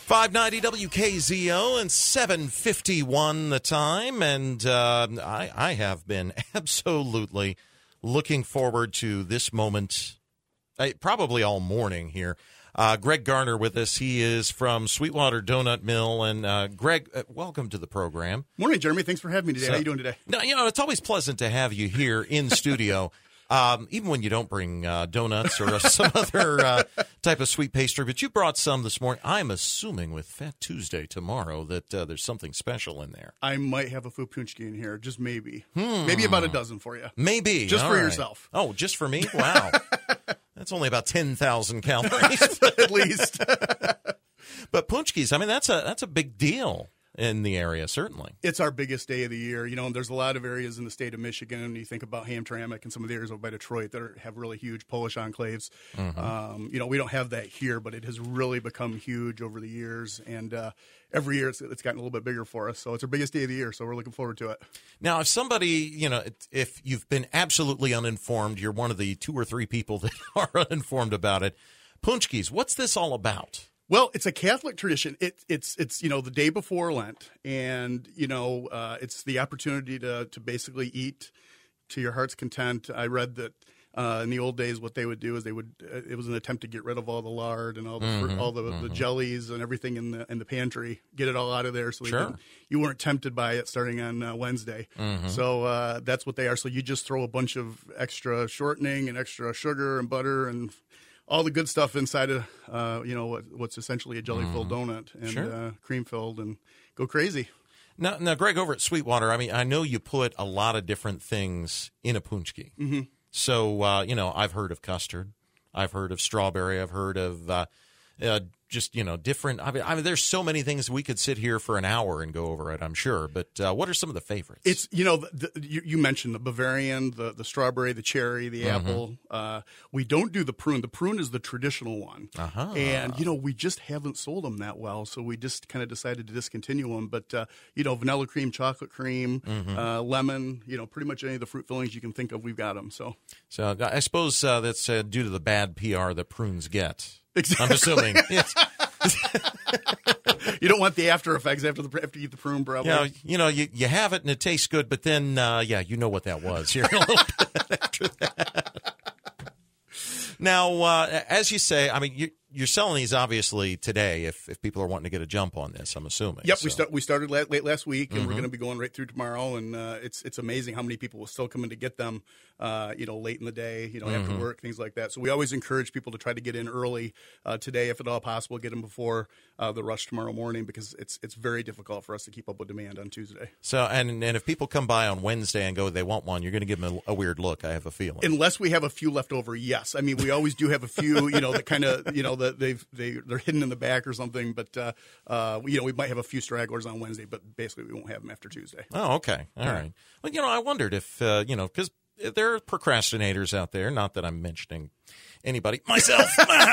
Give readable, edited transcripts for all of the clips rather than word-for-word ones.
590 WKZO and 7:51 the time, and I have been absolutely looking forward to this moment, probably all morning here. Greg Garner with us. He is from Sweetwater Donut Mill, and Greg, welcome to the program. Morning, Jeremy. Thanks for having me today. How are you doing today? No, it's always pleasant to have you here in studio. Even when you don't bring donuts or some other type of sweet pastry, but you brought some this morning. I'm assuming with Fat Tuesday tomorrow that there's something special in there. I might have a Fupunchki in here, just maybe. Maybe about a dozen for you. Maybe. Just all for right. yourself. Oh, just for me? Wow. That's only about 10,000 calories. At least. But Punchkis, I mean, that's a big deal in the area, certainly. It's our biggest day of the year. You know, there's a lot of areas in the state of Michigan, and you think about Hamtramck and some of the areas over by Detroit that have really huge Polish enclaves. Mm-hmm. You know, we don't have that here, but it has really become huge over the years, and every year it's gotten a little bit bigger for us. So it's our biggest day of the year, so we're looking forward to it. Now, if somebody, if you've been absolutely uninformed, you're one of the 2 or 3 people that are uninformed about it. Punchkis, what's this all about? Well, it's a Catholic tradition. It's the day before Lent, and it's the opportunity to basically eat to your heart's content. I read that in the old days, what they would do is it was an attempt to get rid of all the lard and all the the jellies and everything in the pantry, get it all out of there, so you weren't tempted by it starting on Wednesday. Mm-hmm. So that's what they are. So you just throw a bunch of extra shortening and extra sugar and butter and all the good stuff inside of, what's essentially a jelly-filled donut and cream-filled, and go crazy. Now, Greg, over at Sweetwater, I mean, I know you put a lot of different things in a punchki. Mm-hmm. So, I've heard of custard. I've heard of strawberry. I've heard of different. I mean, there's so many things we could sit here for an hour and go over it, I'm sure. But what are some of the favorites? It's, you mentioned the Bavarian, the strawberry, the cherry, the apple. We don't do the prune. The prune is the traditional one. Uh-huh. And, we just haven't sold them that well. So we just kind of decided to discontinue them. But, vanilla cream, chocolate cream, lemon, pretty much any of the fruit fillings you can think of, we've got them. So I suppose that's due to the bad PR that prunes get. Exactly. I'm assuming. Yes. You don't want the after effects after you eat the prune, probably. You have it and it tastes good, but then, you know what that was here a little bit after that. Now, as you say, I mean, you're selling these obviously today. If people are wanting to get a jump on this, I'm assuming. Yep, so. we started late last week, and we're going to be going right through tomorrow. And it's amazing how many people will still come in to get them, late in the day, after work, things like that. So we always encourage people to try to get in early today, if at all possible. Get them before the rush tomorrow morning, because it's very difficult for us to keep up with demand on Tuesday. So and if people come by on Wednesday and go, they want one, you're going to give them a weird look. I have a feeling. Unless we have a few left over, yes. I mean, we always do have a few, that kind of, that they're hidden in the back or something. But we might have a few stragglers on Wednesday, but basically we won't have them after Tuesday. Oh, okay, all right. Well, I wondered if because there are procrastinators out there. Not that I'm mentioning anybody, myself,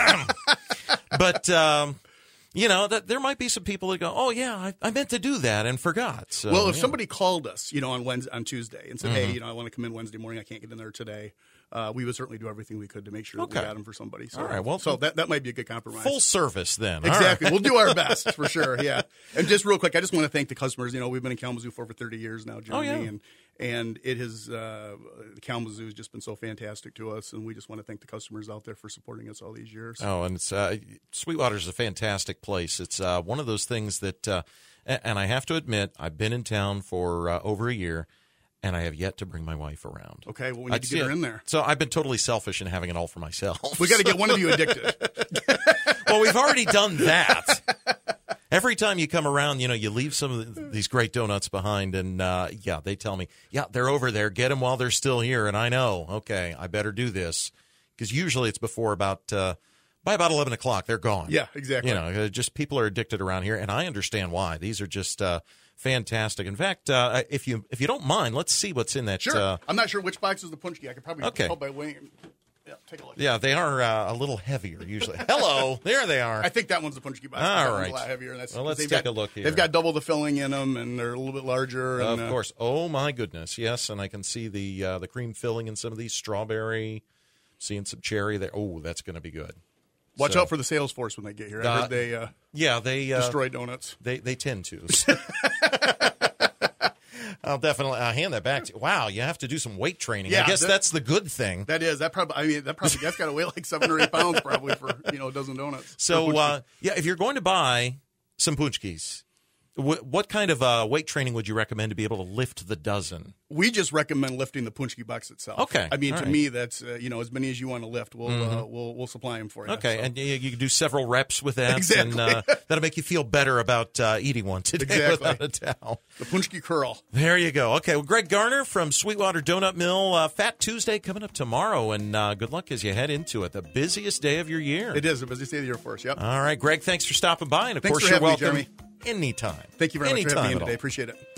but. That there might be some people that go, oh, yeah, I meant to do that and forgot. So, well, if somebody called us, on Tuesday and said, hey, I want to come in Wednesday morning, I can't get in there today, we would certainly do everything we could to make sure that we got them for somebody. So, all right, well, so that might be a good compromise. Full service then. Exactly. Right. We'll do our best for sure, yeah. And just real quick, I just want to thank the customers. We've been in Kalamazoo for over 30 years now, Jeremy. Oh, yeah. And it has Kalamazoo has just been so fantastic to us, and we just want to thank the customers out there for supporting us all these years. Oh, and it's Sweetwater's a fantastic place. It's one of those things that, and I have to admit, I've been in town for over a year, and I have yet to bring my wife around. Okay, well, we need to get her in there. So I've been totally selfish in having it all for myself. We got to get one of you addicted. Well, we've already done that. Every time you come around, you leave some of these great donuts behind, and, they tell me, they're over there. Get them while they're still here. And I know, okay, I better do this. Because usually it's before by about 11 o'clock, they're gone. Yeah, exactly. Just people are addicted around here, and I understand why. These are just fantastic. In fact, if you don't mind, let's see what's in that. Sure. I'm not sure which box is the punchki. I could probably tell by weighing. Yeah, take a look. Yeah, they are a little heavier usually. Hello, there they are. I think that one's the punchki box. All right, a lot heavier. Well, let's take a look here. They've got double the filling in them, and they're a little bit larger. Of course. Oh my goodness, yes, and I can see the cream filling in some of these strawberry. Seeing some cherry there. Oh, that's going to be good. Watch out for the sales force when they get here. I heard they they destroy donuts. They tend to. I'll definitely hand that back to you. Wow, you have to do some weight training. Yeah, I guess that's the good thing. That's got to weigh like 7 or 8 pounds probably for a dozen donuts. So if you're going to buy some Paczkis, what kind of weight training would you recommend to be able to lift the dozen? We just recommend lifting the Paczki box itself. Okay. I mean, me, that's as many as you want to lift, we'll supply them for you. Okay, so. and you can do several reps with that, exactly. and that'll make you feel better about eating one today, exactly. without a doubt. The Paczki curl. There you go. Okay, well, Greg Garner from Sweetwater Donut Mill. Fat Tuesday coming up tomorrow, and good luck as you head into it. The busiest day of your year. It is the busiest day of the year for us. Yep. All right, Greg. Thanks for stopping by, and of Thanks course for you're having welcome me, Jeremy. Anytime. Thank you very much for having me at today. all. Appreciate it.